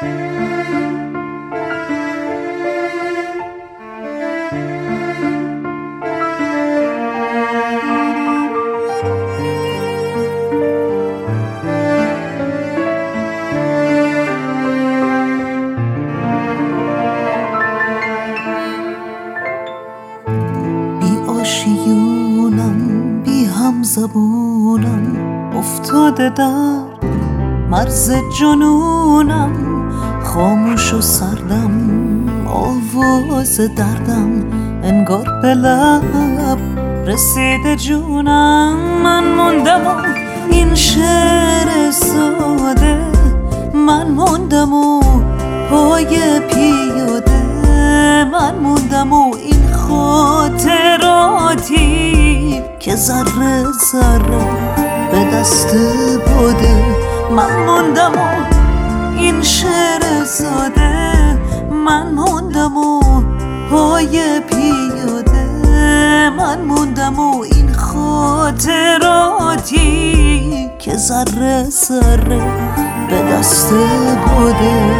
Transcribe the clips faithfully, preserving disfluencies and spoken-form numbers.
آشیونم بی هم زبونم افتاده در مرز جنونم، خاموش و سردم آواز دردم انگار به لب رسیده جونم. من موندم و این شعر ساده، من موندم و پای پیاده، من موندم و این خاطراتی که ذره ذره به دست بوده. من موندم و این شعر ساده، من موندم و پای پیاده، من موندم و این خاطراتی که ذره ذره به دست بوده.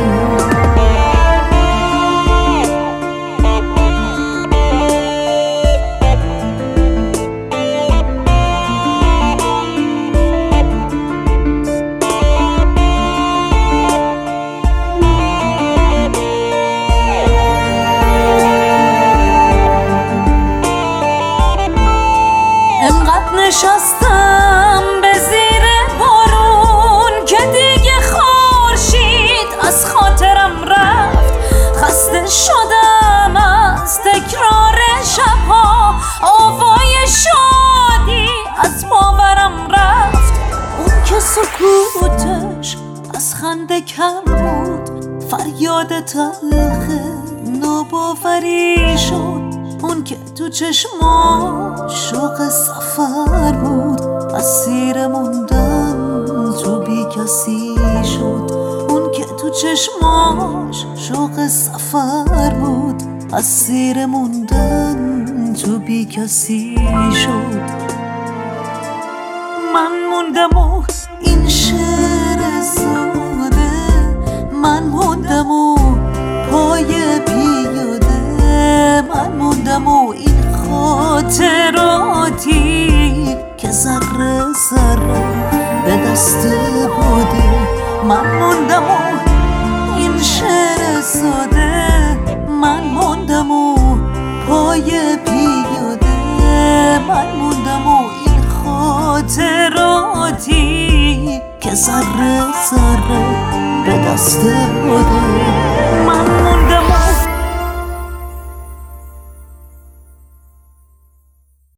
نشستم به زیر بارون که دیگه خورشید از خاطرم رفت. خسته شدم از تکرار شبها، آوای شادی از باورم رفت. اون که سکوتش از خنده کم بود، فریاد تلخ ناباوری شد. اون که تو چشماش شوق سفر بود، اسیر موندن تو بی کسی شد. اون که تو چشماش شوق سفر بود، اسیر موندن تو بی کسی شد. من موندم و این شعر ساده، من موندم و پای پیاده، من موندم و این خاطراتی که ذره ذره به دست بوده. من موندم و این شعر ساده، من موندم و پای پیاده، من موندم و این خاطراتی که ذره ذره به دست بوده.